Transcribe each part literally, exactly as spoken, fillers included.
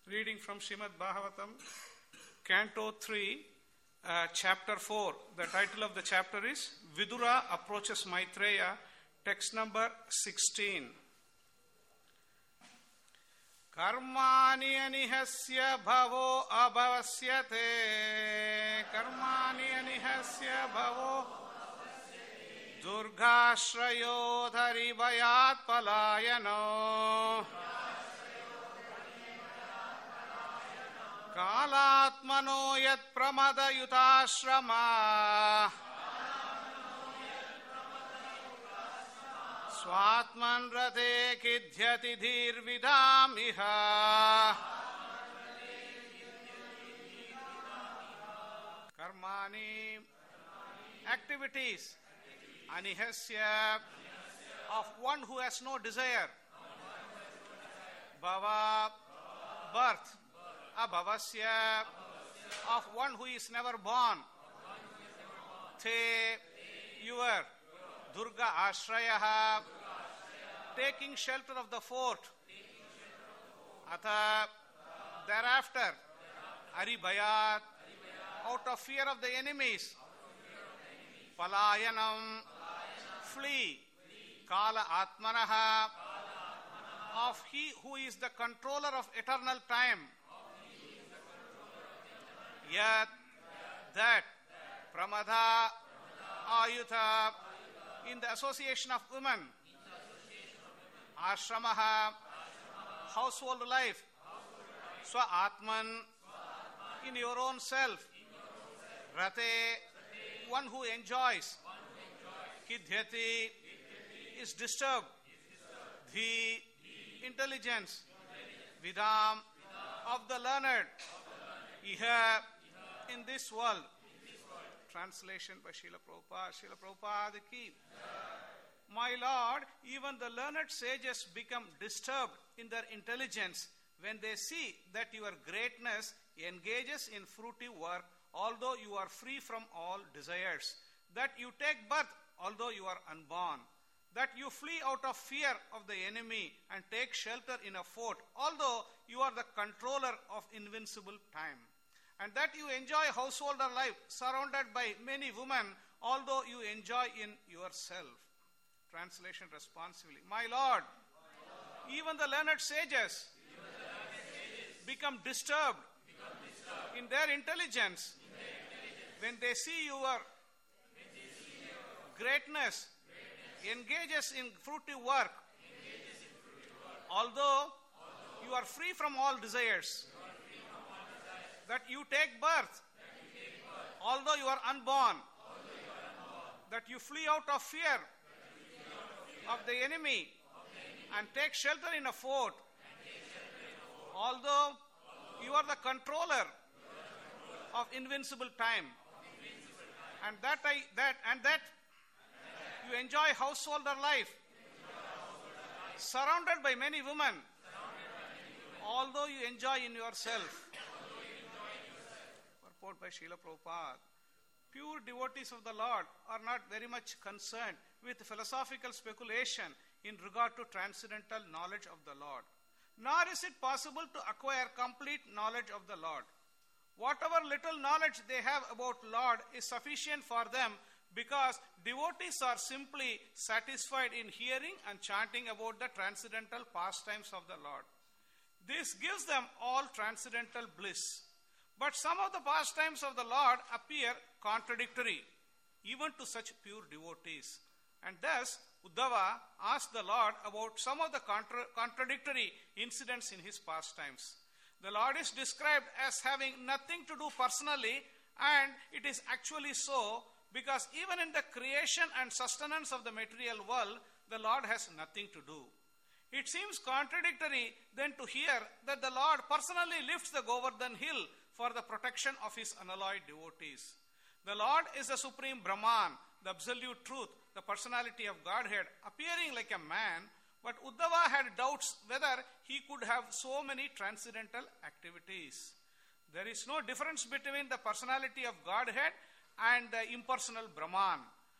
Reading from Srimad Bhagavatam, Canto three, uh, Chapter four. The title of the chapter is Vidura Approaches Maitreya, text number sixteen. Karmani anihasya bhavo abhavasyate. Karmani anihasya bhavo durghashrayo dharibhayat palayano. Kalatmano yat pramada yutashrama Swatman rate kidhyati dhirvidam iha. Karmani, activities, anihasya, of one who has no desire. Bhava, birth. Abhavasya, of one who is never born. Te, your. Durga Ashrayaha, taking shelter of the fort. Atha, thereafter. Aribhayat, out of fear of the enemies. Palayanam, flee. Kala Atmanaha, of he who is the controller of eternal time. Yat, that, Pramada, Ayutha, in the association of women, Ashramaha, household life, Swa Atman, in your own self, Rate, one who enjoys, Kidhyati, is disturbed, Dhi, intelligence, Vidam, of the learned, Iha, in this world. Translation by Srila Prabhupada. Srila Prabhupada ki. My Lord, even the learned sages become disturbed in their intelligence when they see that your greatness engages in fruitive work, although you are free from all desires. That you take birth, although you are unborn. That you flee out of fear of the enemy and take shelter in a fort, although you are the controller of invincible time. And that you enjoy householder life surrounded by many women, although you enjoy in yourself. Translation responsively. My Lord, My Lord, even the learned sages, the learned sages become, disturbed become disturbed in their intelligence, in their intelligence when they see your, they see your greatness, greatness engages in fruitive work, engages in fruitive work. Although, although you are free from all desires. That you take birth, you take birth although you are unborn, you are unborn. That you flee out of fear, out of, fear of, the enemy, of the enemy and take shelter in a fort, in a fort. Although, although you are the controller, you are the controller of invincible time, of invincible time. And that I that and that, and that you enjoy householder life, enjoy householder life surrounded by many women, by many women. Although you enjoy in yourself. Purport by Srila Prabhupada. Pure devotees of the Lord are not very much concerned with philosophical speculation in regard to transcendental knowledge of the Lord. Nor is it possible to acquire complete knowledge of the Lord. Whatever little knowledge they have about Lord is sufficient for them because devotees are simply satisfied in hearing and chanting about the transcendental pastimes of the Lord. This gives them all transcendental bliss. But some of the pastimes of the Lord appear contradictory, even to such pure devotees. And thus, Uddhava asked the Lord about some of the contra- contradictory incidents in his pastimes. The Lord is described as having nothing to do personally, and it is actually so, because even in the creation and sustenance of the material world, the Lord has nothing to do. It seems contradictory then to hear that the Lord personally lifts the Govardhan hill for the protection of his unalloyed devotees. The Lord is the supreme Brahman, the absolute truth, the personality of Godhead, appearing like a man, but Uddhava had doubts whether he could have so many transcendental activities. There is no difference between the personality of Godhead and the impersonal Brahman.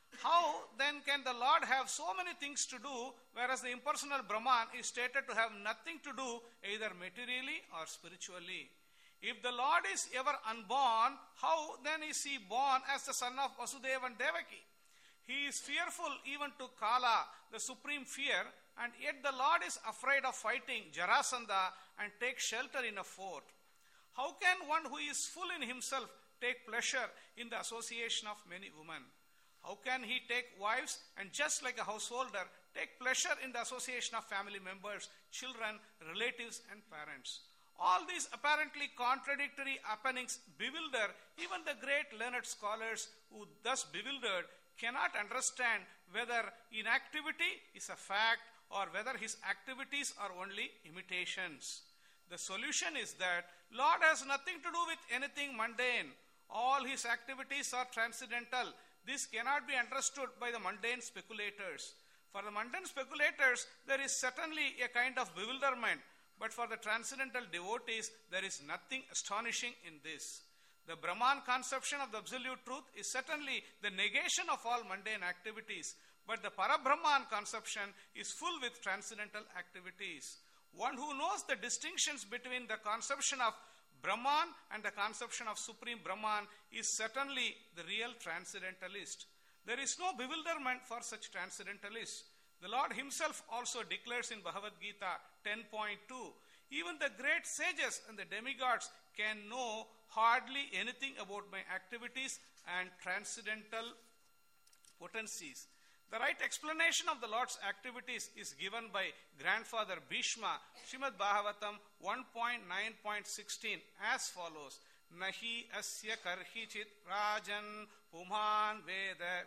How then can the Lord have so many things to do, whereas the impersonal Brahman is stated to have nothing to do either materially or spiritually? If the Lord is ever unborn, how then is he born as the son of Vasudeva and Devaki? He is fearful even to Kala, the supreme fear, and yet the Lord is afraid of fighting Jarasandha and takes shelter in a fort. How can one who is full in himself take pleasure in the association of many women? How can he take wives and, just like a householder, take pleasure in the association of family members, children, relatives, and parents? All these apparently contradictory happenings bewilder even the great learned scholars, who, thus bewildered, cannot understand whether inactivity is a fact or whether his activities are only imitations. The solution is that Lord has nothing to do with anything mundane. All his activities are transcendental. This cannot be understood by the mundane speculators. For the mundane speculators, there is certainly a kind of bewilderment, but for the transcendental devotees, there is nothing astonishing in this. The Brahman conception of the absolute truth is certainly the negation of all mundane activities, but the Parabrahman conception is full with transcendental activities. One who knows the distinctions between the conception of Brahman and the conception of Supreme Brahman is certainly the real transcendentalist. There is no bewilderment for such transcendentalists. The Lord himself also declares in Bhagavad Gita ten point two, even the great sages and the demigods can know hardly anything about my activities and transcendental potencies. The right explanation of the Lord's activities is given by Grandfather Bhishma, Srimad Bhagavatam one point nine point sixteen, as follows. Nahi asya karhichit rajan puman veda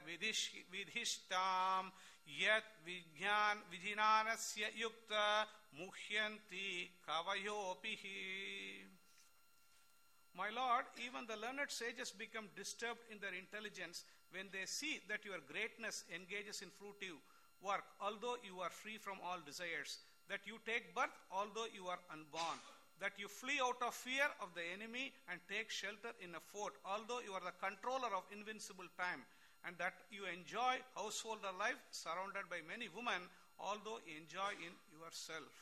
vidhishtam yat vijnan vijnanasya yukta muhyanti kavayopihi. My Lord, even the learned sages become disturbed in their intelligence when they see that your greatness engages in fruitive work, although you are free from all desires, that you take birth, although you are unborn, that you flee out of fear of the enemy and take shelter in a fort, although you are the controller of invincible time, and that you enjoy householder life surrounded by many women, although you enjoy in yourself.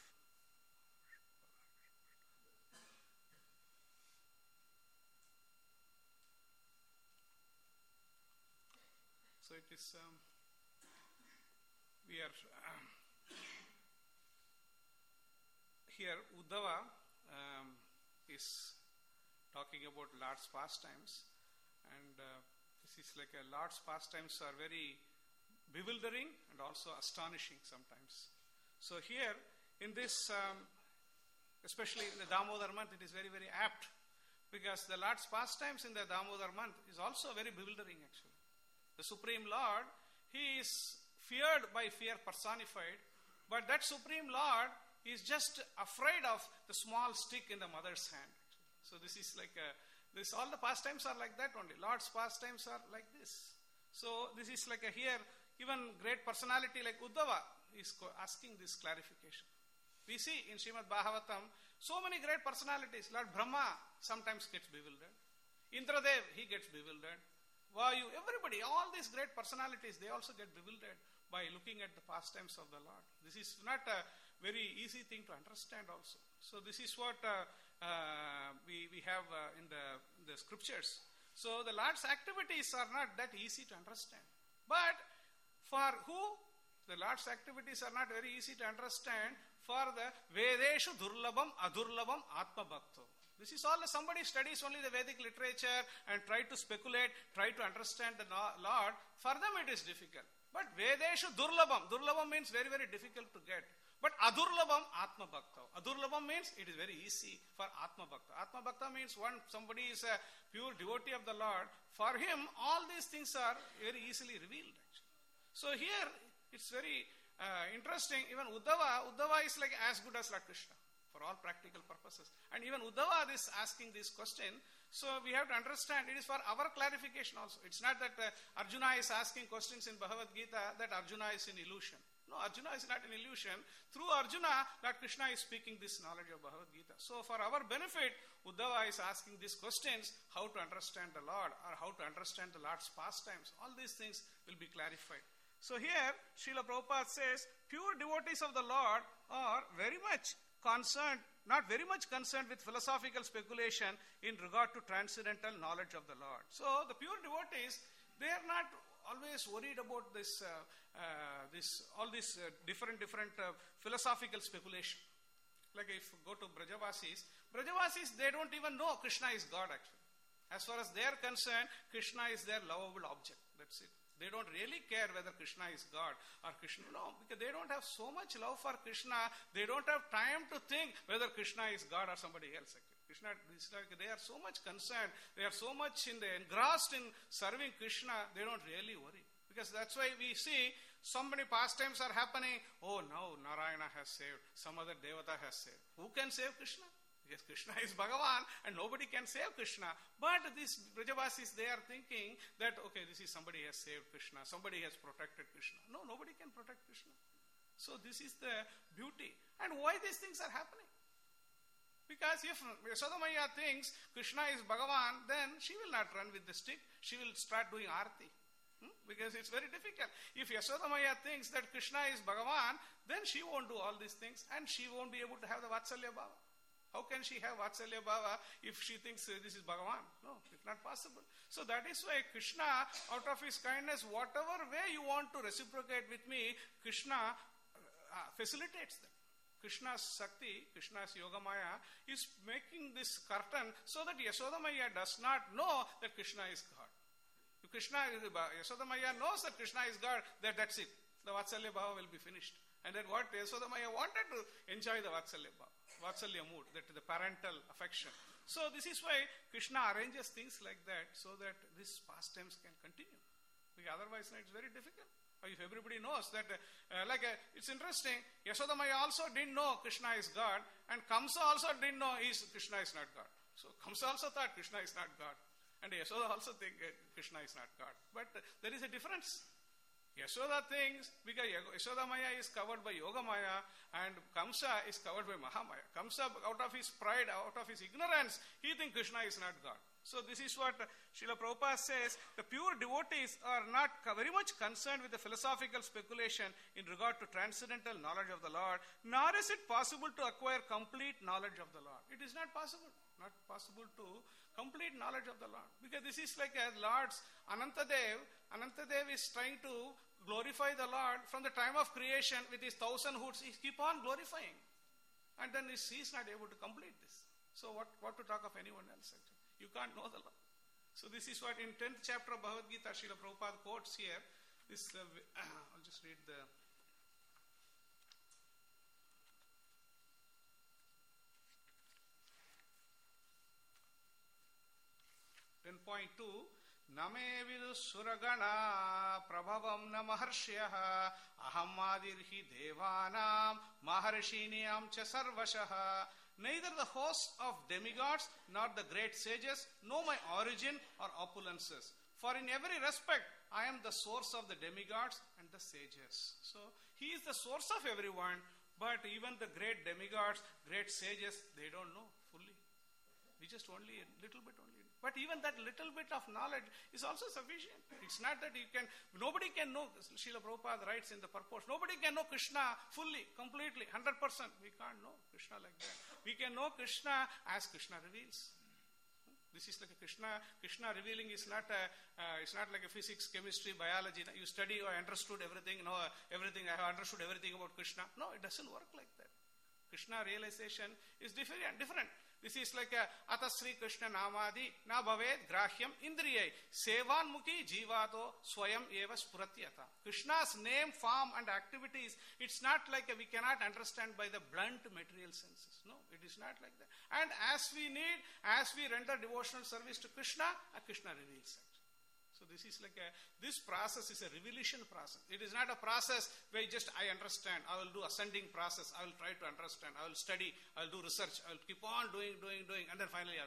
So it is, um, we are um, here, Uddhava um, is talking about Lord's pastimes, and uh, this is like a Lord's pastimes are very bewildering and also astonishing sometimes. So here in this, um, especially in the Damodar month, it is very, very apt, because the Lord's pastimes in the Damodar month is also very bewildering actually. The Supreme Lord, he is feared by fear personified, but that Supreme Lord is just afraid of the small stick in the mother's hand. So this is like a, this all the pastimes are like that only. Lord's pastimes are like this. So this is like a here, even great personality like Uddhava is asking this clarification. We see in Srimad Bhagavatam so many great personalities. Lord Brahma sometimes gets bewildered. Indradev, he gets bewildered. Vayu, everybody, all these great personalities, they also get bewildered by looking at the pastimes of the Lord. This is not a very easy thing to understand also. So this is what uh, uh, we, we have uh, in the, the scriptures. So the Lord's activities are not that easy to understand. But for who? The Lord's activities are not very easy to understand for the Vedeshu Durlabam Adurlabam Atma Bhakto. This is all, somebody studies only the Vedic literature and try to speculate, try to understand the Lord. For them it is difficult. But Vedeshu Durlabam. Durlabam means very, very difficult to get. But Adurlabam Atma Bhakta. Adurlabam means it is very easy for Atma Bhakta. Atma Bhakta means one, somebody is a pure devotee of the Lord. For him, all these things are very easily revealed actually. So here, it's very uh, interesting. Even Uddhava, Uddhava is like as good as Lord Krishna for all practical purposes. And even Uddhava is asking this question. So we have to understand it is for our clarification also. It's not that uh, Arjuna is asking questions in Bhagavad Gita that Arjuna is in illusion. No, Arjuna is not an illusion. Through Arjuna, Lord Krishna is speaking this knowledge of Bhagavad Gita. So for our benefit, Uddhava is asking these questions, how to understand the Lord or how to understand the Lord's pastimes. All these things will be clarified. So here, Srila Prabhupada says, pure devotees of the Lord are very much concerned, not very much concerned with philosophical speculation in regard to transcendental knowledge of the Lord. So the pure devotees, they are not always worried about this, uh, uh, this all these uh, different, different uh, philosophical speculation. Like if you go to Brajavasis, Brajavasis, they don't even know Krishna is God actually. As far as they are concerned, Krishna is their lovable object. That's it. They don't really care whether Krishna is God or Krishna. No, because they don't have so much love for Krishna. They don't have time to think whether Krishna is God or somebody else. Actually. Krishna, they are so much concerned. They are so much in the, engrossed in serving Krishna. They don't really worry. Because that's why we see so many pastimes are happening. Oh, now Narayana has saved. Some other Devata has saved. Who can save Krishna? Yes, Krishna is Bhagavan and nobody can save Krishna. But these Brajavasis, they are thinking that, okay, this is somebody has saved Krishna. Somebody has protected Krishna. No, nobody can protect Krishna. So this is the beauty. And why these things are happening? Because if Yasodamaya thinks Krishna is Bhagavan, then she will not run with the stick. She will start doing arati. Hmm? Because it's very difficult. If Yasodamaya thinks that Krishna is Bhagavan, then she won't do all these things and she won't be able to have the Vatsalya Bhava. How can she have Vatsalya Bhava if she thinks uh, this is Bhagavan? No, it's not possible. So that is why Krishna, out of his kindness, whatever way you want to reciprocate with me, Krishna uh, facilitates that. Krishna's Sakti, Krishna's Yogamaya is making this curtain so that Yasodamaya does not know that Krishna is God. If Krishna, Yasodamaya knows that Krishna is God, that that's it. The Vatsalya Bhava will be finished. And then what Yasodamaya wanted to enjoy the Vatsalya Bhava, Vatsalya mood, that the parental affection. So this is why Krishna arranges things like that so that these pastimes can continue. Because otherwise no, it's very difficult. If everybody knows that, uh, like uh, it's interesting, Yasodamaya also didn't know Krishna is God, and Kamsa also didn't know he's, Krishna is not God. So Kamsa also thought Krishna is not God, and Yasoda also think uh, Krishna is not God. But uh, there is a difference. Yasoda thinks, because Yasodamaya is covered by Yogamaya, and Kamsa is covered by Mahamaya. Kamsa, out of his pride, out of his ignorance, he thinks Krishna is not God. So this is what Srila Prabhupada says, the pure devotees are not very much concerned with the philosophical speculation in regard to transcendental knowledge of the Lord, nor is it possible to acquire complete knowledge of the Lord. It is not possible, not possible to complete knowledge of the Lord. Because this is like a Lord's Anantadev. Anantadev is trying to glorify the Lord from the time of creation with his thousand hoods. He keep on glorifying. And then he is not able to complete this. So what, what to talk of anyone else actually? You can't know the Lord. So this is what in tenth chapter of Bhagavad Gita, Srila Prabhupada quotes here. This, uh, I'll just read the... ten point two, Name vidu suragana prabhavam na maharshyah aham adirhi devanam maharshiniam cha sarvashaha. Neither the hosts of demigods nor the great sages know my origin or opulences. For in every respect, I am the source of the demigods and the sages. So, he is the source of everyone, but even the great demigods, great sages, they don't know fully. We just only a little bit only. But even that little bit of knowledge is also sufficient. It's not that you can, nobody can know, Srila Prabhupada writes in the purport, nobody can know Krishna fully, completely, one hundred percent. We can't know Krishna like that. We can know Krishna as Krishna reveals. This is like a Krishna, Krishna revealing is not a, uh, it's not like a physics, chemistry, biology. You study, I understood everything, know everything, I have understood everything about Krishna. No, it doesn't work like that. Krishna realization is different, different. This is like a Atasri Krishna Namadi Na Bhaved Grahyam Indriyai Sevan Mukhi Jivato Swayam Eva Spuratyata. Krishna's name, form and activities, it's not like a, we cannot understand by the blunt material senses. No, it is not like that. And as we need, as we render devotional service to Krishna, Krishna reveals it. So this is like a, this process is a revelation process. It is not a process where just I understand, I will do ascending process, I will try to understand, I will study, I will do research, I will keep on doing, doing, doing, and then finally, I will, no.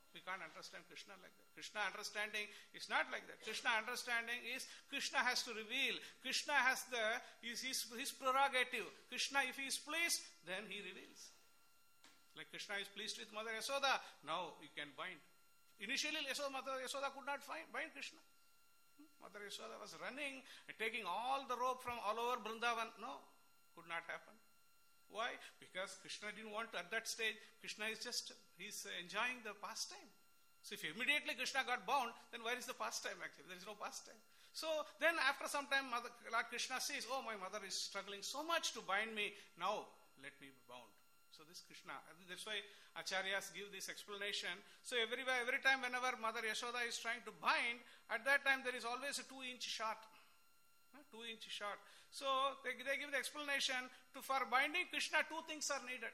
we can't understand Krishna like that. Krishna understanding is not like that. Krishna understanding is Krishna has to reveal. Krishna has the is his, his prerogative. Krishna, if he is pleased, then he reveals. Like Krishna is pleased with Mother Yashoda, now you can bind. Initially, Yashoda, Mother Yashoda could not find, bind Krishna. Mother Yashoda was running and taking all the rope from all over Vrindavan. No, could not happen. Why? Because Krishna didn't want to, at that stage, Krishna is just, he's enjoying the pastime. So if immediately Krishna got bound, then where is the pastime actually? There is no pastime. So then after some time, Mother, Lord Krishna says, oh, my mother is struggling so much to bind me. Now, let me be bound. So this Krishna, that's why Acharyas give this explanation. So every, every time whenever Mother Yashoda is trying to bind, at that time there is always a two inch shot. Uh, two inch shot. So they, they give the explanation to for binding Krishna, two things are needed.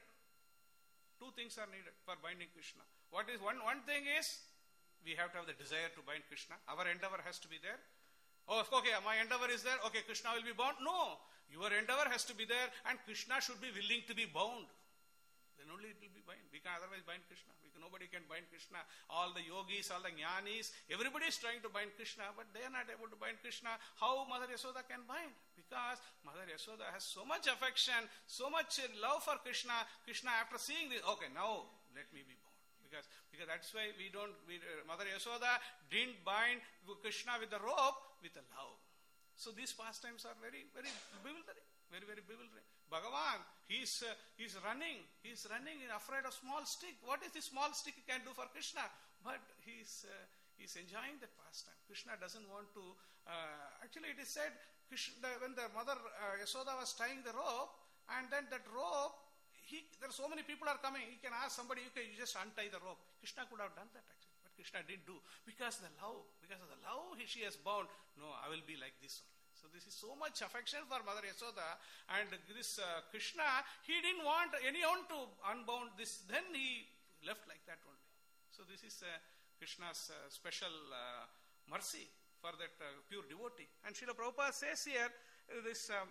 Two things are needed for binding Krishna. What is one, one thing is, we have to have the desire to bind Krishna. Our endeavor has to be there. Oh, okay, my endeavor is there. Okay, Krishna will be bound. No, your endeavor has to be there and Krishna should be willing to be bound. Then only it will be bind. We can otherwise bind Krishna. We can, nobody can bind Krishna. All the yogis, all the jnanis, everybody is trying to bind Krishna, but they are not able to bind Krishna. How Mother Yashoda can bind? Because Mother Yashoda has so much affection, so much love for Krishna. Krishna, after seeing this, okay, now let me be bound. Because, because that's why we don't, we, uh, Mother Yashoda didn't bind Krishna with the rope, with the love. So these pastimes are very, very bewildering. Very, very bewildering. Bhagavan, he's, uh, he's running. He's running in afraid of small stick. What is this small stick he can do for Krishna? But he's, uh, he's enjoying that pastime. Krishna doesn't want to, uh, actually it is said, Krishna, when the mother uh, Yashoda was tying the rope, and then that rope, he, there are so many people are coming, he can ask somebody, okay, you just untie the rope. Krishna could have done that actually, but Krishna didn't do. Because the love, because of the love he, she has bound, no, I will be like this one. So this is so much affection for Mother Yashoda, and this uh, Krishna, he didn't want anyone to unbound this, then he left like that only. So this is uh, Krishna's uh, special uh, mercy for that uh, pure devotee. And Srila Prabhupada says here, uh, this um,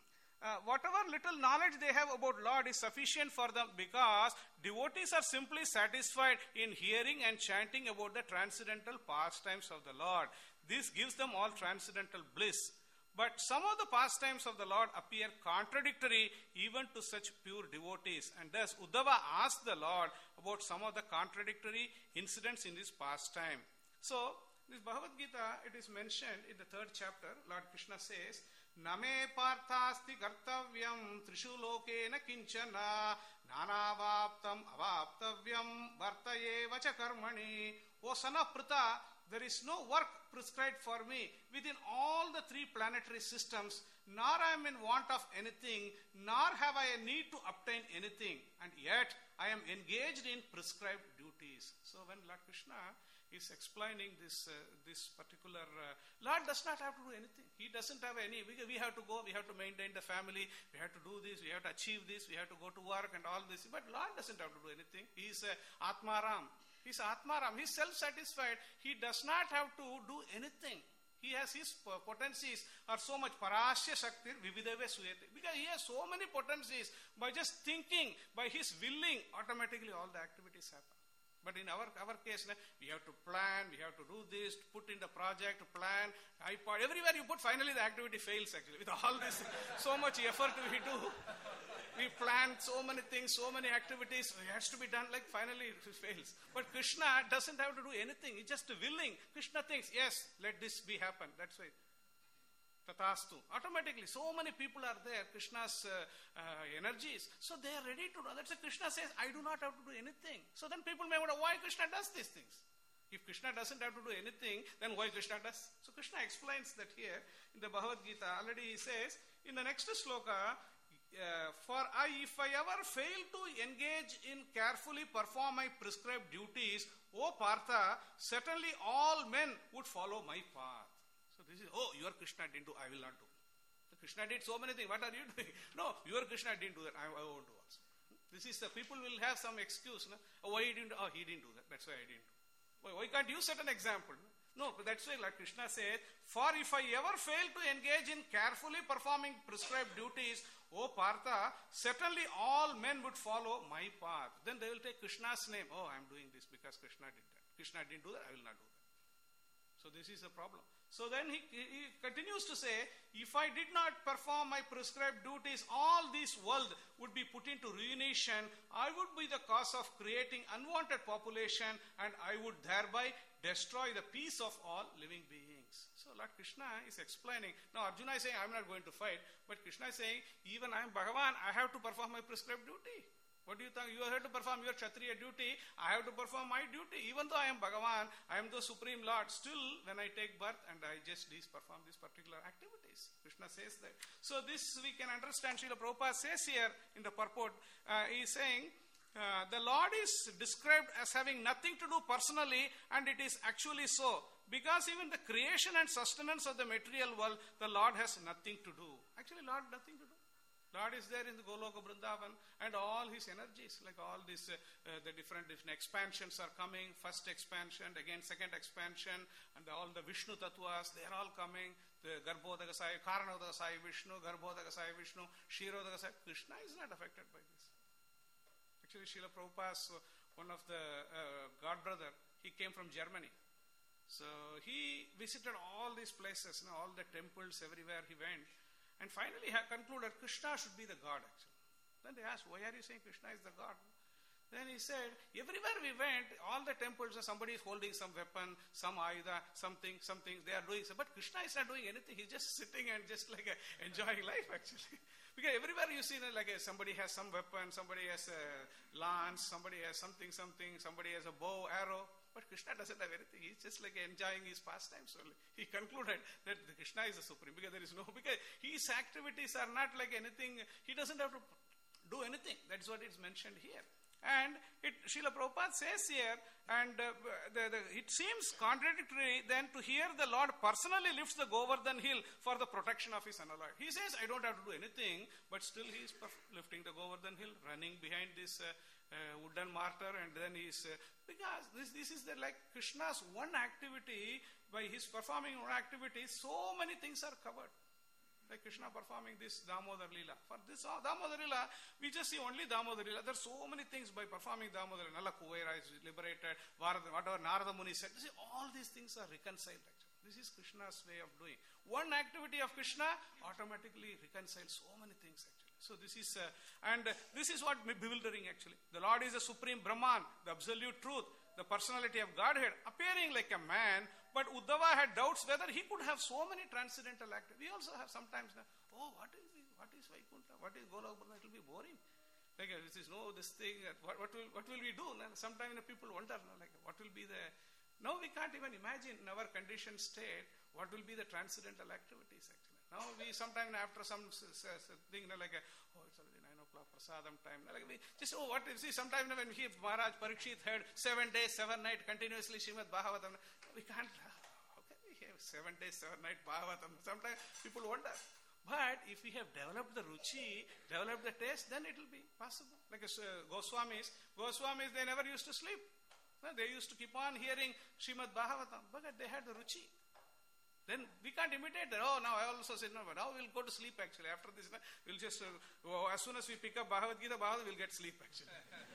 uh, whatever little knowledge they have about Lord is sufficient for them, because devotees are simply satisfied in hearing and chanting about the transcendental pastimes of the Lord. This gives them all transcendental bliss. But some of the pastimes of the Lord appear contradictory even to such pure devotees. And thus Uddhava asked the Lord about some of the contradictory incidents in this pastime. So, this Bhagavad Gita, it is mentioned in the third chapter. Lord Krishna says, Name parthasti kartavyam trishu lokena kinchana nanavaptam avaptavyam vartaye vacha karmani. O son of Pritha, there is no work prescribed for me within all the three planetary systems, nor I am in want of anything, nor have I a need to obtain anything, and yet I am engaged in prescribed duties. So when Lord Krishna is explaining this uh, this particular, uh, Lord does not have to do anything. He doesn't have any, we, we have to go, we have to maintain the family, we have to do this, we have to achieve this, we have to go to work and all this. But Lord doesn't have to do anything. He is uh, Atmaram. He's Atmaram. He's self-satisfied. He does not have to do anything. He has his potencies are so much. Parasya Shaktir Vividave Suyate. Because he has so many potencies. By just thinking, by his willing, automatically all the activities happen. But in our, our case, we have to plan, we have to do this, put in the project, plan, iPod, everywhere you put, finally the activity fails actually. With all this, so much effort we do. We plan so many things, so many activities, it has to be done, like finally it fails. But Krishna doesn't have to do anything, he's just willing. Krishna thinks, yes, let this be happen, that's why. Tatastu. Automatically, so many people are there, Krishna's uh, uh, energies. So they are ready to do. That's why Krishna says, I do not have to do anything. So then people may wonder why Krishna does these things. If Krishna doesn't have to do anything, then why Krishna does? So Krishna explains that here in the Bhagavad Gita. Already he says, in the next sloka, uh, for I, if I ever fail to engage in carefully perform my prescribed duties, O Partha, certainly all men would follow my path. So this is, oh, your Krishna didn't do, I will not do. So Krishna did so many things, what are you doing? No, your Krishna didn't do that, I, I won't do also. This is the people will have some excuse. No? Oh, why he didn't, oh, he didn't do that, that's why I didn't do. Why, why can't you set an example? No, but that's why Lord Krishna says, for if I ever fail to engage in carefully performing prescribed duties, O Partha, certainly all men would follow my path. Then they will take Krishna's name. Oh, I am doing this because Krishna did that. Krishna didn't do that, I will not do that. So this is a problem. So then he, he continues to say, if I did not perform my prescribed duties, all this world would be put into ruination. I would be the cause of creating unwanted population, and I would thereby destroy the peace of all living beings. So Lord Krishna is explaining. Now Arjuna is saying, I am not going to fight. But Krishna is saying, even I am Bhagavan, I have to perform my prescribed duty. What do you think? You have to perform your Kshatriya duty. I have to perform my duty. Even though I am Bhagavan, I am the Supreme Lord. Still, when I take birth and I just perform these particular activities. Krishna says that. So this we can understand. Srila Prabhupada says here in the purport, uh, he is saying, uh, the Lord is described as having nothing to do personally, and it is actually so. Because even the creation and sustenance of the material world, the Lord has nothing to do. Actually, Lord nothing to do. Lord is there in the Goloka Vrindavan, and all his energies, like all these, uh, uh, the different, different expansions are coming. First expansion, again second expansion, and the, all the Vishnu Tattvas, they are all coming. The Garbhodaka Sai, Karanodaka Sai Vishnu, Garbhodaka Sai Vishnu, Kshirodaka Sai. Krishna is not affected by this. Actually, Srila Prabhupada's, uh, one of the uh, god brother, he came from Germany. So he visited all these places, you know, all the temples, everywhere he went. And finally he concluded Krishna should be the God actually. Then they asked, why are you saying Krishna is the God? Then he said, everywhere we went, all the temples, somebody is holding some weapon, some ayuda, something, something, they are doing so. But Krishna is not doing anything. He's just sitting and just like uh, enjoying life actually. Because everywhere you see, like uh, somebody has some weapon, somebody has a lance, somebody has something, something, somebody has a bow, arrow. But Krishna doesn't have anything. He's just like enjoying his pastimes only. He concluded that Krishna is the supreme because there is no, because his activities are not like anything. He doesn't have to do anything. That's what is mentioned here. And it, Srila Prabhupada says here, and uh, the, the, it seems contradictory then to hear the Lord personally lifts the Govardhan hill for the protection of his unalloyed. He says, I don't have to do anything, but still he is lifting the Govardhan hill, running behind this uh, uh, wooden martyr, and then he is, uh, because this, this is the, like Krishna's one activity, by his performing one activity, so many things are covered. Like Krishna performing this Damodar Leela. For this uh, Damodar Leela, we just see only Damodar Leela. There are so many things by performing Damodar Leela. Nalla Kuvaira is liberated, Varada, whatever Narada Muni said. See, all these things are reconciled actually. This is Krishna's way of doing. One activity of Krishna automatically reconciles so many things actually. So this is, uh, and uh, this is what bewildering actually. The Lord is the supreme Brahman, the absolute truth, the personality of Godhead, appearing like a man. But Uddhava had doubts whether he could have so many transcendental activities. We also have sometimes, oh, what is what is Vaikuntha? What is Goloka? It will be boring. Like this is no this thing. What, what will what will we do? Sometimes you know, people wonder, like what will be the. Now we can't even imagine in our conditioned state what will be the transcendental activities actually. Now we sometimes after some thing you know, like oh it's already nine o'clock prasadam time. Like we just oh what you see sometimes when he Maharaj Parikshit had seven days seven nights continuously Srimad Bhagavatam. We can't. How can we have seven days seven nights Bhagavatam? Sometimes people wonder. But if we have developed the ruchi, developed the taste, then it will be possible. Like uh, Goswamis, Goswamis they never used to sleep. No, they used to keep on hearing Srimad Bhagavatam, but they had the ruchi. Then we can't imitate that. Oh, now I also said, no, but now we'll go to sleep actually. After this, we'll just, uh, oh, as soon as we pick up Bhagavad Gita, Bhagavad, we'll get sleep actually.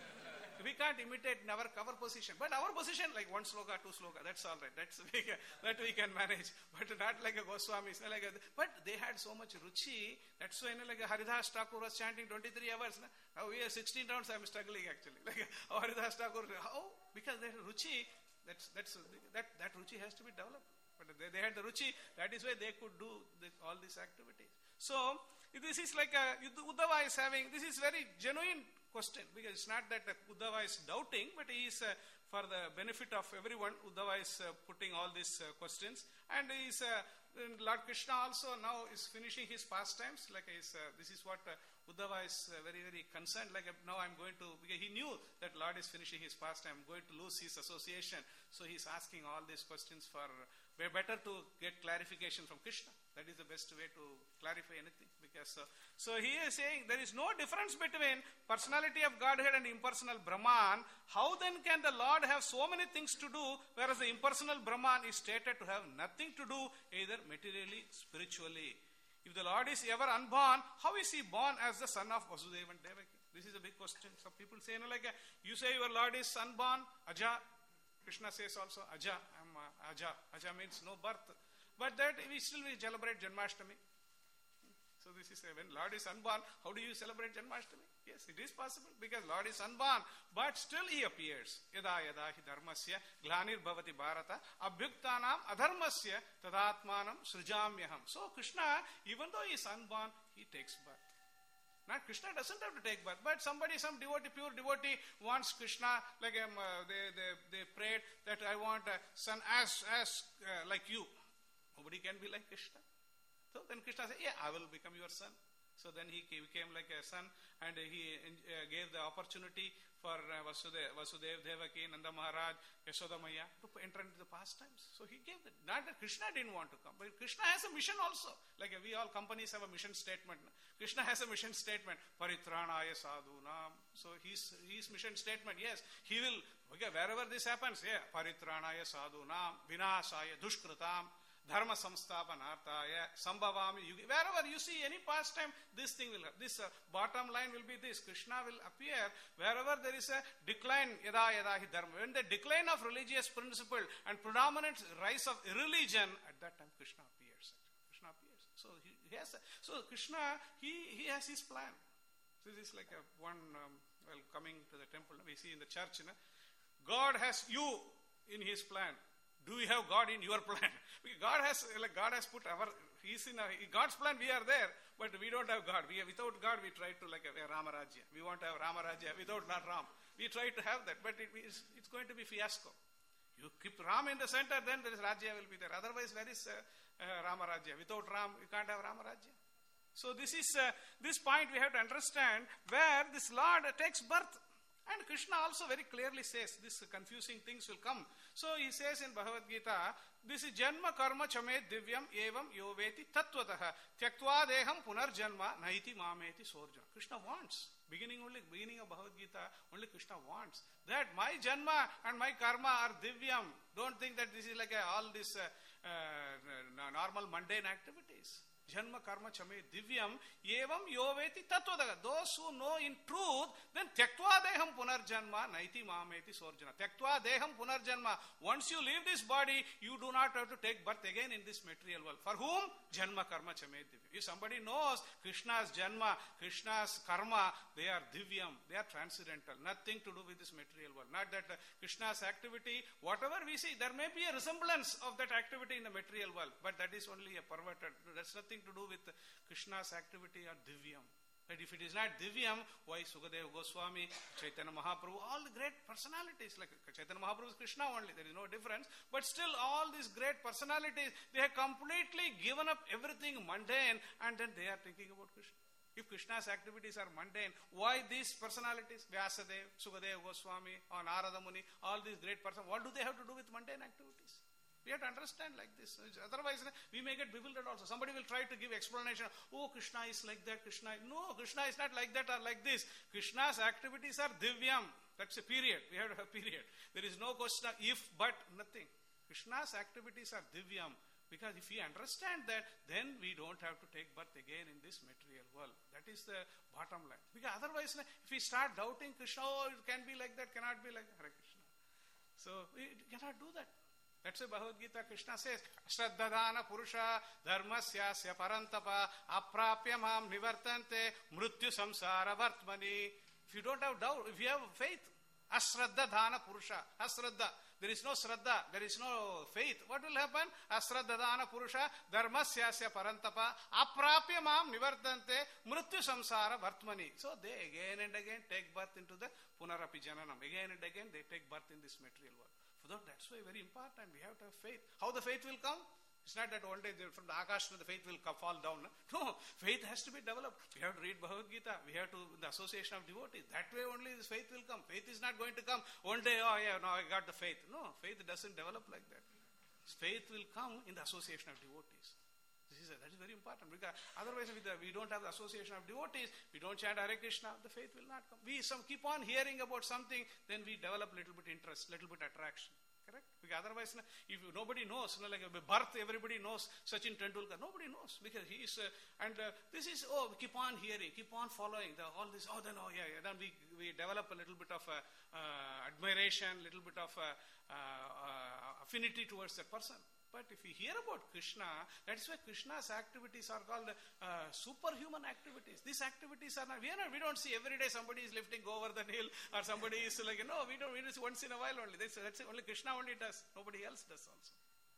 We can't imitate in our cover position. But our position, like one sloka, two sloka, that's all right. That's we can, that we can manage. But not like a Goswami. Like a, but they had so much ruchi. That's why you know, like a Haridas Thakur was chanting twenty-three hours. Now we are sixteen rounds, I'm struggling actually. Like oh, Haridas Thakur, how? Because their ruchi, that's, that's, that, that ruchi has to be developed. But they, they had the ruchi, that is why they could do the, all these activities. So, this is like a, Uddhava is having, this is very genuine question, because it's not that Uddhava is doubting, but he is, uh, for the benefit of everyone, Uddhava is uh, putting all these uh, questions. And he is, uh, Lord Krishna also now is finishing his pastimes, like is, uh, this is what uh, Uddhava is uh, very, very concerned, like uh, now I'm going to, because he knew that Lord is finishing his pastime, I'm going to lose his association. So he's asking all these questions for, uh, better to get clarification from Krishna. That is the best way to clarify anything. Because uh, so he is saying there is no difference between personality of Godhead and impersonal Brahman. How then can the Lord have so many things to do, whereas the impersonal Brahman is stated to have nothing to do, either materially, spiritually? If the Lord is ever unborn, how is he born as the son of Vasudeva and Devaki? This is a big question. Some people say, you know, like, uh, you say your Lord is unborn, Aja. Krishna says also, Aja. I'm uh, Aja. Aja means no birth. But that we still we celebrate Janmashtami. So this is a, when Lord is unborn, how do you celebrate Janmashtami? Yes, it is possible because Lord is unborn, but still he appears. Yada yada hi dharmasya glanir bhavati bharata abhyuktanam adharmasya tadatmanam srijamyaham. So Krishna, even though he is unborn, he takes birth. Now Krishna doesn't have to take birth, but somebody, some devotee, pure devotee wants Krishna, like um, uh, they, they, they prayed that I want a son as, as uh, like you. Nobody can be like Krishna. So then Krishna said, yeah, I will become your son. So then he became like a son, and he uh, gave the opportunity for uh, Vasudeva, Vasudeva, Devaki, Nanda Maharaj, Yashoda Maya to enter into the pastimes. So he gave that. Not that Krishna didn't want to come, but Krishna has a mission also. Like uh, we all companies have a mission statement. Krishna has a mission statement, Paritranaya Sadhunam. So his, his mission statement, yes, he will, okay, wherever this happens, yeah, Paritranaya Sadhunam, Vinasaya Dushkritam, Dharma Samsthapanarthaya, Sambhavami Yugi. Wherever you see any pastime, this thing will have. This uh, bottom line will be this. Krishna will appear wherever there is a decline, yada yada hi dharma. When the decline of religious principle and predominant rise of religion, at that time Krishna appears. Krishna appears. So he, he has a, so Krishna, he, he has his plan. So this is like a one, um, well, coming to the temple, we see in the church, you know, God has you in his plan. Do we have God in your plan? God has, like God has put our, he's in, a, in God's plan, we are there, but we don't have God. We are, without God, we try to like a, a Rama Rajya. We want to have Rama Rajya without not Ram. We try to have that, but it is, it's going to be fiasco. You keep Ram in the center, then there is Rajya will be there. Otherwise, where is uh, uh, Rama Rajya? Without Ram, you can't have Rama Rajya. So this is, uh, this point we have to understand where this Lord takes birth. And Krishna also very clearly says, this confusing things will come. So he says in Bhagavad Gita, this is Janma Karma Chamet Divyam Evam Yoveti Tattvataha Tyaktva Deham Punarjanma Naiti Mameti Sorjana. Krishna wants, beginning only, beginning of Bhagavad Gita, only Krishna wants that my Janma and my Karma are Divyam. Don't think that this is like a, all these uh, uh, normal mundane activities. Janma karma chame divyam evam yoveti tattvadaga. Those who know in truth, then tyaktva deham punarjanma naiti mameti sorjana. Tyaktva deham punarjanma. Once you leave this body, you do not have to take birth again in this material world. For whom? Janma karma chame divyam. If somebody knows Krishna's janma, Krishna's karma, they are divyam, they are transcendental, nothing to do with this material world. Not that uh, Krishna's activity, whatever we see, there may be a resemblance of that activity in the material world, but that is only a perverted. That's nothing to do with Krishna's activity or Divyam. But if it is not Divyam, why Sukadeva Goswami, Chaitanya Mahaprabhu, all the great personalities, like Chaitanya Mahaprabhu is Krishna only, there is no difference, but still all these great personalities, they have completely given up everything mundane and then they are thinking about Krishna. If Krishna's activities are mundane, why these personalities, Vyasadeva, Sukadeva Goswami, or Narada Muni, all these great persons, what do they have to do with mundane activities? We have to understand like this. Otherwise, we may get bewildered also. Somebody will try to give explanation. Oh, Krishna is like that. Krishna. No, Krishna is not like that or like this. Krishna's activities are divyam. That's a period. We have to have period. There is no question of if, but, nothing. Krishna's activities are divyam. Because if we understand that, then we don't have to take birth again in this material world. That is the bottom line. Because otherwise, if we start doubting Krishna, oh, it can be like that, cannot be like that. Hare Krishna. So, we cannot do that. That's why Bhagavad Gita Krishna says, Shraddhadana Purusha Dharmasyasya Parantapa Aprapya Mam Nivartante Mrityu Samsara Vartmani. If you don't have doubt, if you have faith, Ashraddhadana Purusha, Ashraddha, there is no Shraddha, there is no faith. What will happen? Ashraddhadana Purusha Dharmasyasya Parantapa Aprapya Mam Nivartante Mrityu Samsara Vartmani. So they again and again take birth into the Punarapi Jananam. Again and again they take birth in this material world. So that's why very important. We have to have faith. How the faith will come? It's not that one day from the Akash the faith will come, fall down. No, faith has to be developed. We have to read Bhagavad Gita. We have to, the association of devotees. That way only this faith will come. Faith is not going to come one day, oh yeah, now I got the faith. No, faith doesn't develop like that. Faith will come in the association of devotees. This is, that is very important, because otherwise with the, we don't have the association of devotees, we don't chant Hare Krishna, the faith will not come. We some keep on hearing about something, then we develop little bit interest, little bit attraction. Correct? Because otherwise, if nobody knows, you know, like birth, everybody knows Sachin Tendulkar. Nobody knows because he is, uh, and uh, this is, oh, keep on hearing, keep on following the, all this. Oh, then, oh, yeah, yeah. Then we we develop a little bit of uh, uh, admiration, little bit of uh, uh, uh, affinity towards that person. But if we hear about Krishna, that's why Krishna's activities are called uh, superhuman activities. These activities are not, we are not, we don't see every day somebody is lifting, go over the hill, or somebody is like, no, we don't, we just once in a while only. That's, that's only Krishna only does. Nobody else does also.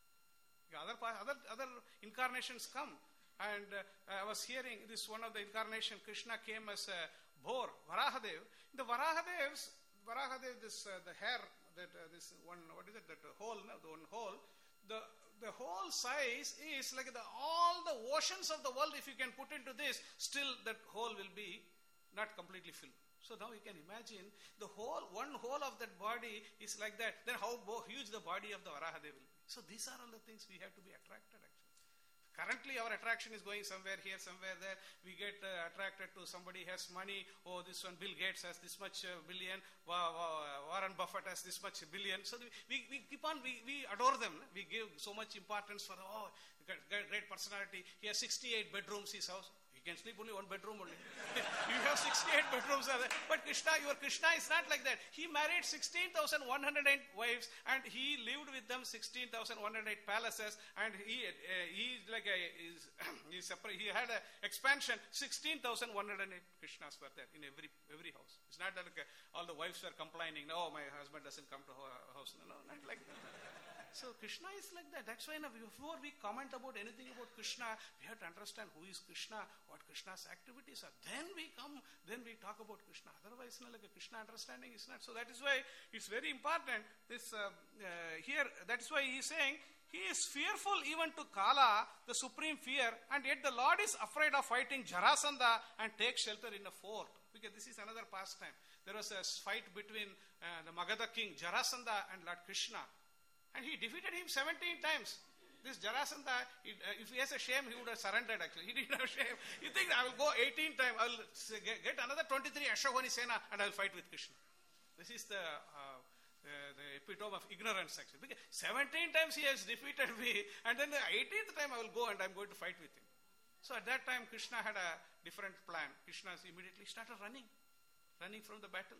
Other, other, other incarnations come. And uh, I was hearing this one of the incarnation, Krishna came as a boar, Varahadev. The Varahadevs, Varahadev, this, uh, the hair, that uh, this one, what is it, that uh, hole, no, the one hole, the the whole size is like the, all the oceans of the world, if you can put into this, still that hole will be not completely filled. So now you can imagine the whole, one whole of that body is like that. Then how huge the body of the Varahadev will be. So these are all the things we have to be attracted actually. Currently our attraction is going somewhere here, somewhere there. We get uh, attracted to somebody has money. Oh, this one Bill Gates has this much uh, billion. Wow, wow, uh, Warren Buffett has this much billion. So we, we keep on, we, we adore them. We give so much importance for, oh, great personality. He has sixty-eight bedrooms, his house. You can sleep only one bedroom only. You have sixty-eight bedrooms. But Krishna, your Krishna is not like that. He married sixteen thousand one hundred eight wives and he lived with them sixteen thousand one hundred eight palaces, and he uh, he like a, is, he, separate, he had an expansion. sixteen thousand one hundred eight Krishnas were there in every every house. It's not that like, uh, all the wives were complaining, no, my husband doesn't come to our house. No, no, not like that. So Krishna is like that. That's why now before we comment about anything about Krishna, we have to understand who is Krishna, what Krishna's activities are. Then we come, then we talk about Krishna. Otherwise, you know, like a Krishna understanding is not. So that is why it's very important. This uh, uh, here, that is why he is saying, he is fearful even to Kala, the supreme fear, and yet the Lord is afraid of fighting Jarasandha and take shelter in a fort. Because this is another pastime. There was a fight between uh, the Magadha king Jarasandha and Lord Krishna. And he defeated him seventeen times. This Jarasandha, he, uh, if he has a shame, he would have surrendered actually. He didn't have shame. He thinks, I will go eighteen times, I will get, get another twenty-three Ashwani Sena and I will fight with Krishna. This is the, uh, the, the epitome of ignorance actually. Because seventeen times he has defeated me, and then the eighteenth time I will go and I am going to fight with him. So at that time, Krishna had a different plan. Krishna immediately started running, running from the battle.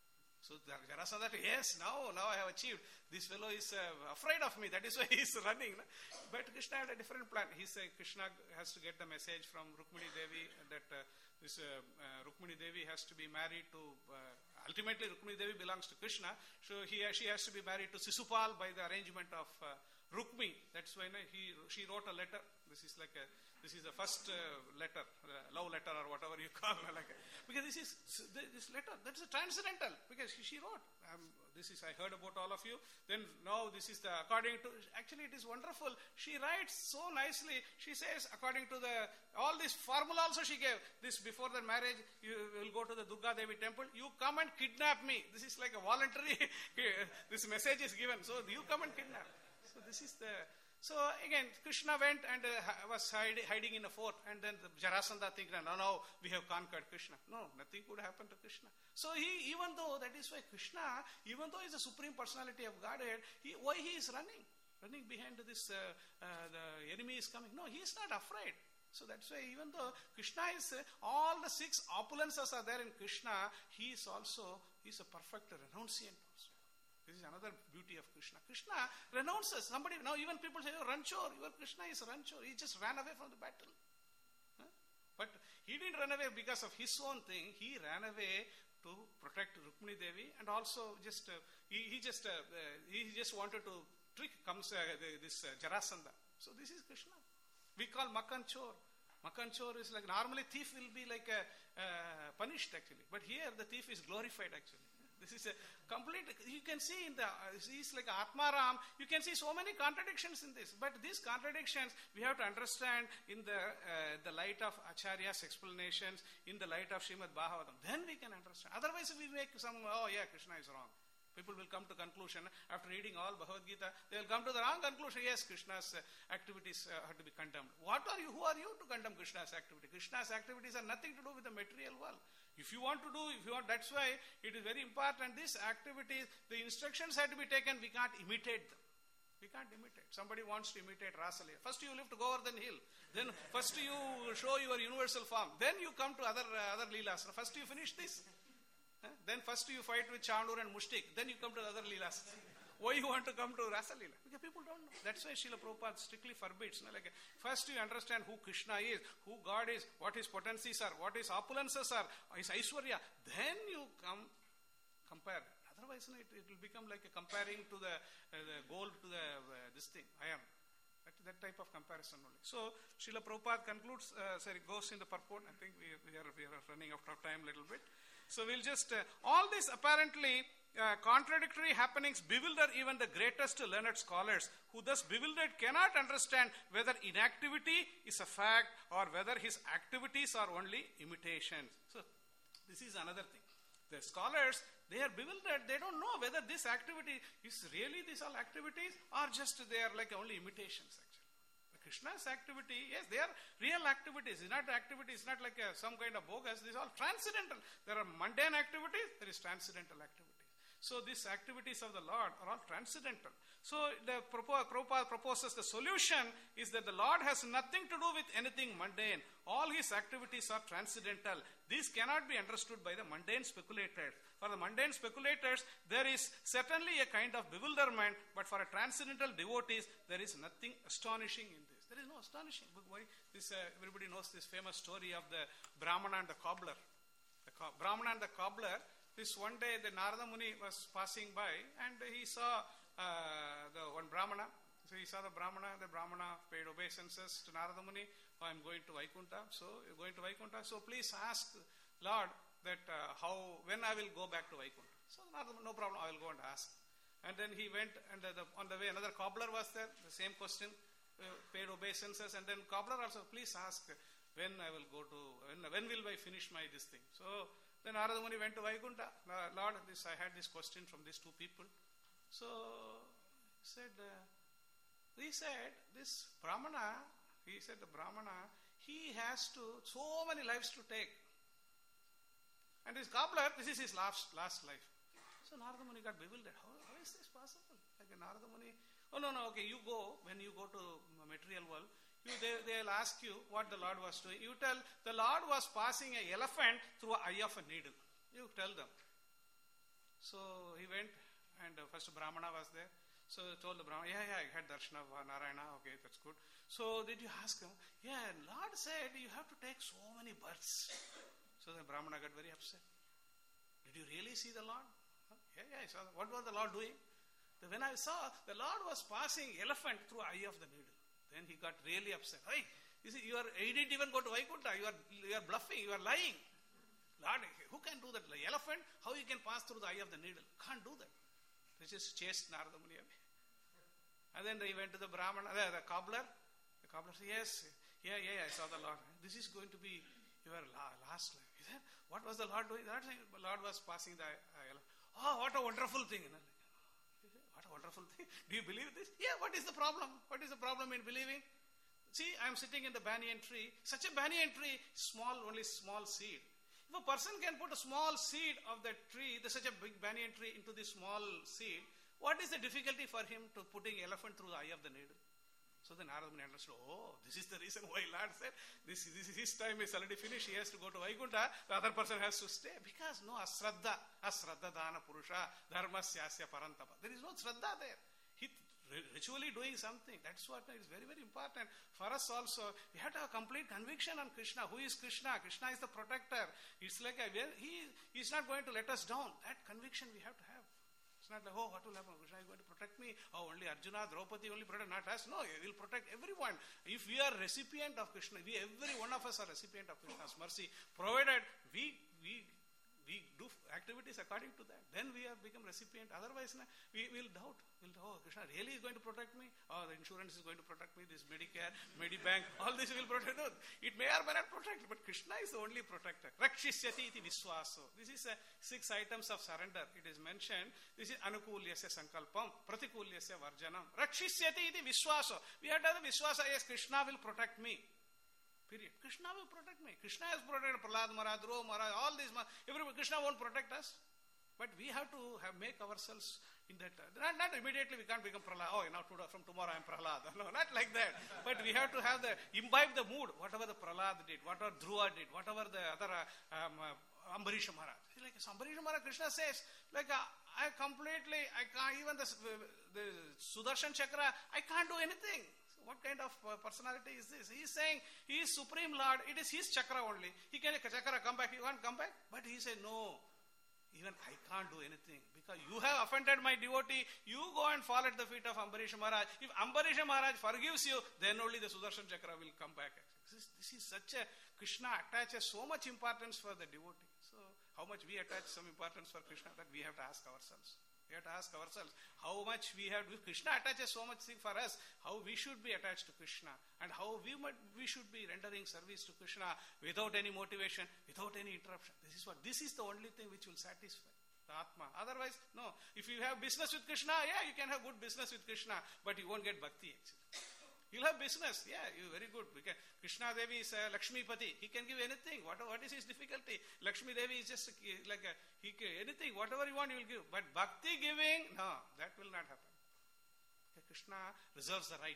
So Jarasandha, yes, now, now I have achieved. This fellow is uh, afraid of me. That is why he is running. No? But Krishna had a different plan. He said Krishna has to get the message from Rukmini Devi that uh, this uh, uh, Rukmini Devi has to be married to. Uh, ultimately, Rukmini Devi belongs to Krishna. So he she has to be married to Sisupal by the arrangement of uh, Rukmi. That's why no, he she wrote a letter. This is like a. This is the first uh, letter, uh, love letter or whatever you call it. Like, because this is, this letter, that's a transcendental, because she, she wrote, um, this is, I heard about all of you, then now this is the, according to, actually it is wonderful. She writes so nicely, she says, according to the, all this formula also she gave, this before the marriage, you will go to the Durga Devi temple, you come and kidnap me. This is like a voluntary, this message is given, so you come and kidnap. So this is the, so again, Krishna went and uh, was hide, hiding in a fort, and then the Jarasandha thinking, no, no, we have conquered Krishna. No, nothing could happen to Krishna. So he, even though, that is why Krishna, even though he is the supreme personality of Godhead, he, why he is running? Running behind this, uh, uh, the enemy is coming. No, he is not afraid. So that's why even though Krishna is, uh, all the six opulences are there in Krishna, he is also, he is a perfect renunciant also. This is another beauty of Krishna. Krishna renounces. Somebody, now even people say, oh, Ranchor, your Krishna is Ranchor. He just ran away from the battle. Huh? But he didn't run away because of his own thing. He ran away to protect Rukmini Devi, and also just, uh, he, he just, uh, uh, he just wanted to trick comes uh, this uh, Jarasandha. So this is Krishna. We call Makan Chor. Makan Chor is like, normally thief will be like a, uh, punished actually. But here the thief is glorified actually. This is a complete, you can see in the, uh, he's like Atmaram, you can see so many contradictions in this. But these contradictions, we have to understand in the uh, the light of Acharya's explanations, in the light of Srimad Bhagavatam. Then we can understand. Otherwise we make some, oh yeah, Krishna is wrong. People will come to conclusion, after after reading all Bhagavad Gita, they will come to the wrong conclusion. Yes, Krishna's uh, activities uh, have to be condemned. What are you? Who are you to condemn Krishna's activity? Krishna's activities have nothing to do with the material world. If you want to do, if you want, that's why it is very important. These activities, the instructions have to be taken. We can't imitate them. We can't imitate. Somebody wants to imitate Rasa Leela. First you live to Govardhan Hill. Then first you show your universal form. Then you come to other uh, other Leelas. First you finish this. Uh, then first you fight with Chandur and Mushtik. Then you come to other Leelas. Why you want to come to Rasa Leela? Because people don't know. That's why Srila Prabhupada strictly forbids. You know, like, first you understand who Krishna is, who God is, what his potencies are, what his opulences are, his Aishwarya. Then you come compare. Otherwise, you know, it, it will become like a comparing to the, uh, the gold to the uh, this thing, iron. That, that type of comparison only. So, Srila Prabhupada concludes, uh, sorry, goes in the purport. I think we, we, are, we are running out of time a little bit. So, we'll just, uh, all this apparently uh, contradictory happenings bewilder even the greatest learned scholars, who thus bewildered cannot understand whether inactivity is a fact or whether his activities are only imitations. So, this is another thing. The scholars, they are bewildered. They don't know whether this activity is really these all activities or just they are like only imitations actually. The Krishna's activity, yes, they are real activities. It's not activities, it's not like a, some kind of bogus. These are all transcendental. There are mundane activities, there is transcendental activities. So these activities of the Lord are all transcendental. So the Prabhupada proposes the solution is that the Lord has nothing to do with anything mundane. All his activities are transcendental. These cannot be understood by the mundane speculators. For the mundane speculators, there is certainly a kind of bewilderment, but for a transcendental devotees, there is nothing astonishing in this. There is no astonishing. Why? This, uh, everybody knows this famous story of the Brahmana and the cobbler. The co- Brahmana and the cobbler. This one day the Narada Muni was passing by and he saw uh, the one Brahmana. So he saw the Brahmana, the Brahmana paid obeisances to Narada Muni. Oh, I'm going to Vaikuntha. So you're going to Vaikuntha. So please ask Lord that uh, how, when I will go back to Vaikuntha. So Narada, no problem, I will go and ask. And then he went and the, the, on the way another cobbler was there, the same question, uh, paid obeisances. And then cobbler also, please ask when I will go to, when, when will I finish my this thing. So then Narada Muni went to Vaikuntha. Lord, this I had this question from these two people. So he said, uh, he said, this Brahmana, he said the Brahmana, he has to, so many lives to take. And this cobbler, this is his last, last life. So Narada Muni got bewildered. How, how is this possible? Like Narada Muni, oh no, no, okay, you go, when you go to material world, You, they, they'll ask you what the Lord was doing. You tell, the Lord was passing an elephant through an eye of a needle. You tell them. So he went and uh, first Brahmana was there. So he told the Brahmana, yeah, yeah, I had darshan of Narayana. Okay, that's good. So did you ask him? Yeah, Lord said you have to take so many births. So the Brahmana got very upset. Did you really see the Lord? Huh? Yeah, yeah, I saw. What was the Lord doing? When I saw, the Lord was passing elephant through eye of the needle. Then he got really upset. Hey, you see, you, are, you didn't even go to Vaikuntha. You are, you are bluffing. You are lying. Lord, who can do that? The elephant, how you can pass through the eye of the needle? Can't do that. They just chased Narada Muni away. And then they went to the Brahmana, the, the cobbler. The cobbler said, yes, yeah, yeah, I saw the Lord. This is going to be your last life. He said, what was the Lord doing? The Lord was passing the elephant. Oh, what a wonderful thing. What a wonderful thing. Do you believe this? Yeah, what is the problem? What is the problem in believing? See, I am sitting in the banyan tree. Such a banyan tree, small, only small seed. If a person can put a small seed of that tree, there's such a big banyan tree into this small seed, what is the difficulty for him to putting elephant through the eye of the needle? So then Narada Muni understood, oh, this is the reason why Lord said, this, this is his time is already finished, he has to go to Vaikuntha, the other person has to stay. Because no asraddha, asraddha dana purusha, dharmasyasya parantapa. There is no shraddha there. He ritually doing something. That's what is very, very important. For us also, we have to have complete conviction on Krishna. Who is Krishna? Krishna is the protector. It's like, a, he is not going to let us down. That conviction we have to have. It's not like, oh, what will happen? Krishna is going to protect me. Oh, only Arjuna, Draupadi only protect, not us. No, he will protect everyone. If we are recipient of Krishna, we, every one of us are recipient of Krishna's mercy, provided we we we do activities according to that. Then we have become recipient. Otherwise, na, we will doubt. We'll, oh, Krishna really is going to protect me? Oh, the insurance is going to protect me. This Medicare, Medibank, all this will protect. No, it may or may not protect, but Krishna is the only protector. Rakshisyati iti viswaso. This is uh, six items of surrender. It is mentioned. This is anukulyasya sankalpam, pratikulyasya varjanam. Rakshisyati iti viswaso. We have to have the viswasa. Yes, Krishna will protect me. Period. Krishna will protect me. Krishna has protected Prahlad Maharaj, Dhruva Maharaj, all these. Everybody, Krishna won't protect us. But we have to have make ourselves in that. Uh, not, not immediately we can't become Prahlad. Oh, now today, from tomorrow I am Prahlad. No, not like that. But we have to have the, imbibe the mood. Whatever the Prahlad did, whatever Dhruva did, whatever the other uh, um, uh, Ambarish Maharaj. Like Ambarish Maharaj, Krishna says, like uh, I completely, I can't, even the, the Sudarshan Chakra, I can't do anything. What kind of uh, personality is this? He is saying he is Supreme Lord. It is his chakra only. He can chakra come back. He won't come back. But he said, no, even I can't do anything because you have offended my devotee. You go and fall at the feet of Ambarish Maharaj. If Ambarish Maharaj forgives you, then only the Sudarshan chakra will come back. This is, this is such a, Krishna attaches so much importance for the devotee. So how much we attach some importance for Krishna, that we have to ask ourselves. We have to ask ourselves how much we have. If Krishna attaches so much thing for us, how we should be attached to Krishna, and how we might, we should be rendering service to Krishna without any motivation, without any interruption. This is what. This is the only thing which will satisfy the Atma. Otherwise, no. If you have business with Krishna, yeah, you can have good business with Krishna, but you won't get bhakti actually. You'll have business, yeah, you very good. Because Krishna Devi is uh, Lakshmi Pati. He can give anything. What, what is his difficulty? Lakshmi Devi is just uh, like a, he can, anything, whatever you want, he will give. But bhakti giving, no, that will not happen. Okay, Krishna reserves the right.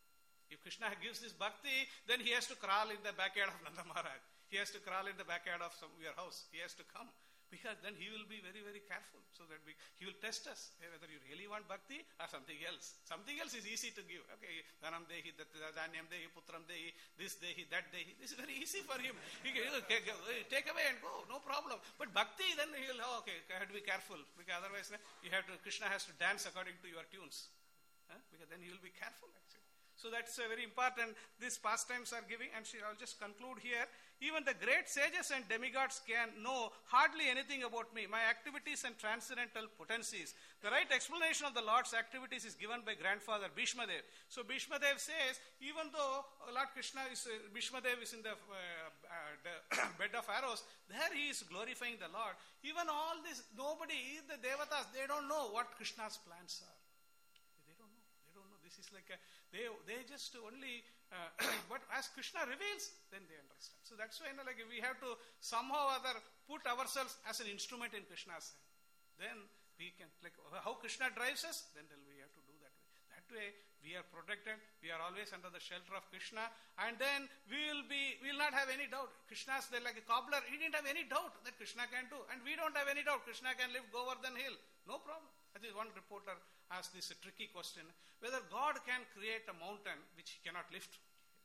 If Krishna gives this bhakti, then he has to crawl in the backyard of Nanda Maharaj. He has to crawl in the backyard of some, your house. He has to come. Because then he will be very, very careful. So that we, he will test us whether you really want bhakti or something else. Something else is easy to give. Okay, Dhanam Dehi, Dhanyam Dehi, Putram Dehi, this Dehi, that Dehi. This is very easy for him. He can take away and go, no problem. But bhakti, then he will, oh, okay, I have to be careful. Because otherwise, you have to, Krishna has to dance according to your tunes. Huh? Because then he will be careful actually. So that's uh, very important. These pastimes are giving, and I'll just conclude here. Even the great sages and demigods can know hardly anything about me, my activities and transcendental potencies. The right explanation of the Lord's activities is given by grandfather Bhishma Dev. So Bhishma Dev says, even though Lord Krishna is, uh, Bhishma Dev is in the, uh, uh, the bed of arrows, there he is glorifying the Lord. Even all this, nobody, the devatas, they don't know what Krishna's plans are. They don't know. They don't know. This is like a, they they just only, uh, but as Krishna reveals, then they understand. So that's why, you know, like we have to somehow or other put ourselves as an instrument in Krishna's hand. Then we can, like how Krishna drives us, then we have to do that way. That way we are protected. We are always under the shelter of Krishna, and then we will be, we will not have any doubt. Krishna's there like a cobbler. He didn't have any doubt that Krishna can do, and we don't have any doubt. Krishna can lift Govardhan hill, no problem. I think one reporter asked this a tricky question, whether God can create a mountain which he cannot lift.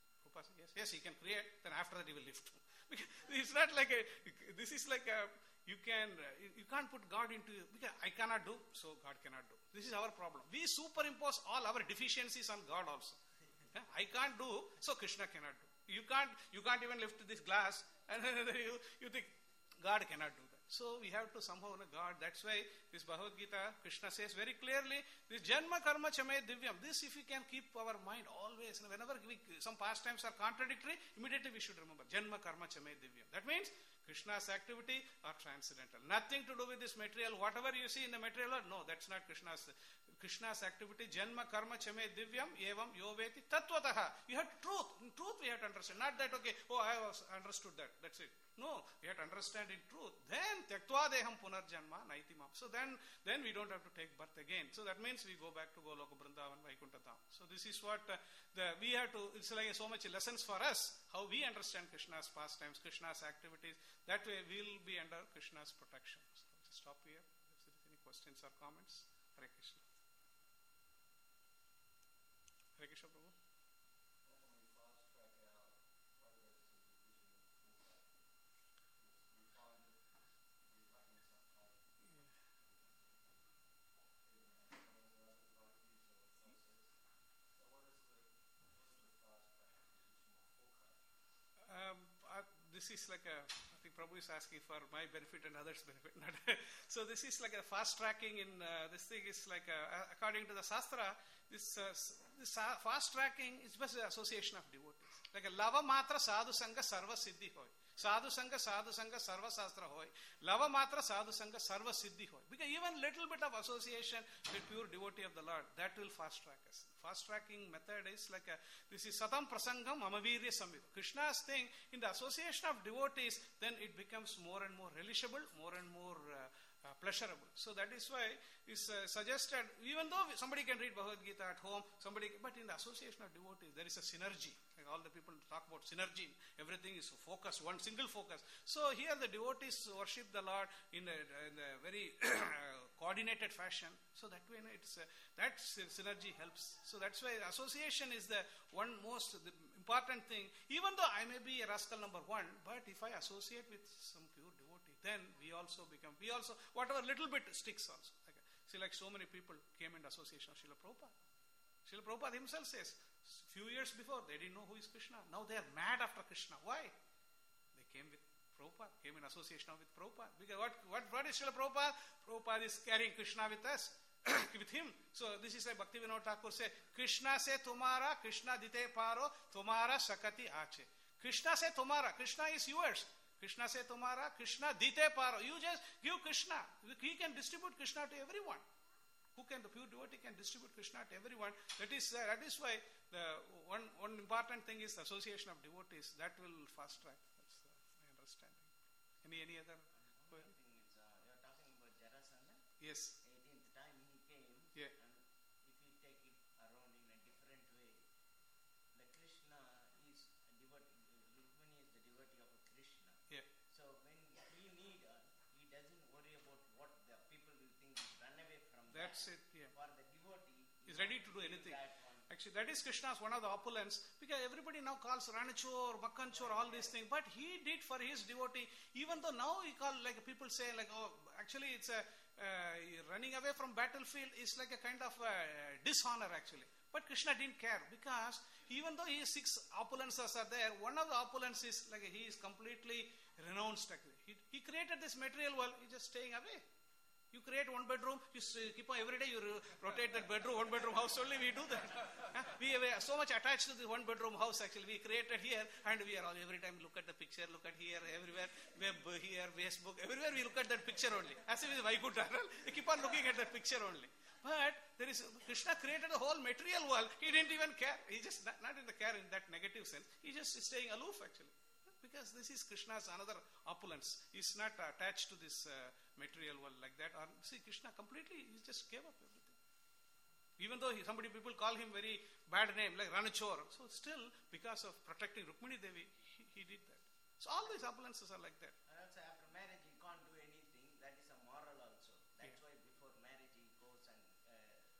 Yes, yes, he can create, then after that he will lift. Because it's not like a, this is like a, you can, you can't put God into, because I cannot do, so God cannot do. This is our problem. We superimpose all our deficiencies on God also. I can't do, so Krishna cannot do. You can't, you can't even lift this glass, and you, you think God cannot do that. So we have to somehow know God. That's why this Bhagavad Gita, Krishna says very clearly, this Janma Karma Chame Divyam. This if we can keep our mind always, and whenever we, some pastimes are contradictory, immediately we should remember Janma Karma Chame Divyam. That means Krishna's activity are transcendental. Nothing to do with this material. Whatever you see in the material, no, that's not Krishna's. Krishna's activity, Janma Karma Chame Divyam Evam Yoveti Tattvataha. You have truth. In truth we have to understand. Not that, okay, oh, I have understood that. That's it. No, we have to understand in truth. Then Tyaktva Deham Punarjanma Naitimam. So then, then we don't have to take birth again. So that means we go back to Goloka Vrindavan Vaikuntha Dham. So this is what uh, the, we have to, it's like so much lessons for us, how we understand Krishna's pastimes, Krishna's activities. That way we will be under Krishna's protection. So I'll just stop here. If there is any questions or comments. Hare Krishna. Hare Krishna Prabhu. this is like a, I think Prabhu is asking for my benefit and others' benefit. So this is like a fast tracking in, uh, this thing is like, a, according to the Shastra, this, uh, this fast tracking is just an association of devotees. Like a lava matra sadhu sangha sarva siddhi hoy. Sadhu sangha, sadhu sangha, sarva sastra hoy. Lava matra sadhu sangha, sarva siddhi hoy. Because even little bit of association with pure devotee of the Lord, that will fast track us. Fast tracking method is like a, this is satam prasangam amavirya samvida. Krishna's thing, in the association of devotees, then it becomes more and more relishable, more and more uh, uh, pleasurable. So that is why it's uh, suggested, even though somebody can read Bhagavad Gita at home, somebody, but in the association of devotees, there is a synergy. Like all the people talk about synergy. Everything is focused, one single focus. So here the devotees worship the Lord in a, in a very coordinated fashion. So that way, it's uh, that synergy helps. So that's why association is the one most the important thing. Even though I may be a rascal number one, but if I associate with some pure devotee, then we also become, we also, whatever little bit sticks also. Like, see, like so many people came in association of Srila Prabhupada. Srila Prabhupada himself says, few years before, they didn't know who is Krishna. Now they are mad after Krishna. Why? They came with Prabhupada, came in association with Prabhupada. Because what, what, what is Srila Prabhupada? Prabhupada is carrying Krishna with us, with him. So this is like Bhakti Vinod Thakur say, Krishna se tumara, Krishna dite paro, tumara sakati ache. Krishna se tumara, Krishna is yours. Krishna se tumara, Krishna dite paro. You just give Krishna. He can distribute Krishna to everyone. Who can, the pure devotee can distribute Krishna to everyone. That is uh, that is why the one one important thing is association of devotees. That will fast track. That's uh, my understanding. Any any other? One more thing is, uh, you are talking about Jarasandha. Yes. eighteenth time he came. Yeah. And if you take it around in a different way, the Krishna is a devotee. Rukmini is the devotee of a Krishna. Yeah. So when he need, uh, he doesn't worry about what the people will think. Run away from That's that. it. Yeah. For the devotee, He's ready to do anything. That Actually, that is Krishna's one of the opulence, because everybody now calls Ranachor, Makkanchor, all these things. But he did for his devotee, even though now he call, like people say, like, oh, actually it's a uh, running away from battlefield is like a kind of uh, dishonor actually. But Krishna didn't care, because even though his six opulences are there, one of the opulences is like he is completely renounced actually. He, he created this material world, he's just staying away. You create one bedroom, you keep on every day, you rotate that bedroom, one bedroom house only, we do that. We are so much attached to the one bedroom house actually. We created here and we are all every time look at the picture, look at here, everywhere, web here, Facebook, everywhere we look at that picture only. As if it's Vaikuntha, we keep on looking at that picture only. But there is, Krishna created a whole material world, he didn't even care. He just, not, not in the care in that negative sense, he just is staying aloof actually. Because this is Krishna's another opulence. He's not attached to this uh, material world like that. Or see, Krishna completely, he just gave up everything. Even though he, somebody, people call him very bad name, like Ranachor. So still, because of protecting Rukmini Devi, he, he did that. So all these opulences are like that. And also after marriage, he can't do anything. That is a moral also. That's yeah. why before marriage, he goes and uh,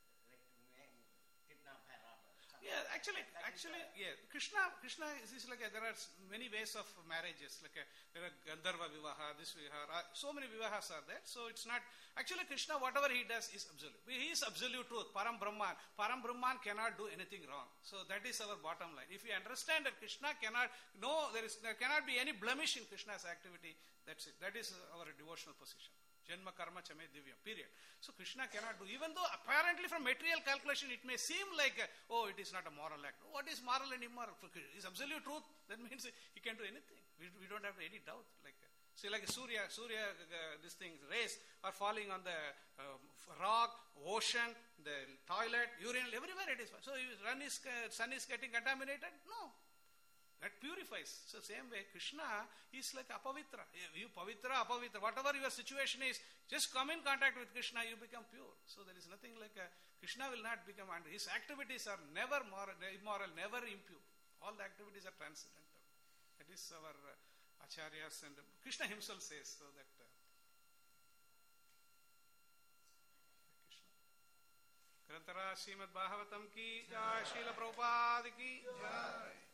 kidnap her. Yeah, actually, actually, yeah. Krishna, Krishna is, is like a, there are many ways of marriages. Like a, there are Gandharva Vivaha, this Vivaha, so many Vivahas are there. So it's not actually Krishna. Whatever he does is absolute. He is absolute truth. Param Brahman. Param Brahman cannot do anything wrong. So that is our bottom line. If you understand that Krishna cannot, no, there is there cannot be any blemish in Krishna's activity. That's it. That is our devotional position. Janma karma chame divyam, period. So Krishna cannot do, even though apparently from material calculation it may seem like, a, oh, it is not a moral act. What is moral and immoral? Is absolute truth. That means he can do anything. We, we don't have any doubt. Like, see, like Surya, Surya, uh, this thing, rays are falling on the uh, rock, ocean, the toilet, urine, everywhere it is. So sun is, uh, sun is getting contaminated? No. That purifies. So same way, Krishna is like apavitra. You pavitra, apavitra, whatever your situation is, just come in contact with Krishna, you become pure. So there is nothing like a, Krishna will not become, and his activities are never moral, immoral, never impure. All the activities are transcendental. That is our uh, acharyas, and uh, Krishna himself says so that. Uh, Krishna. Grantara Srimad Bhagavatam ki jai, Srila Prabhupada ki jai.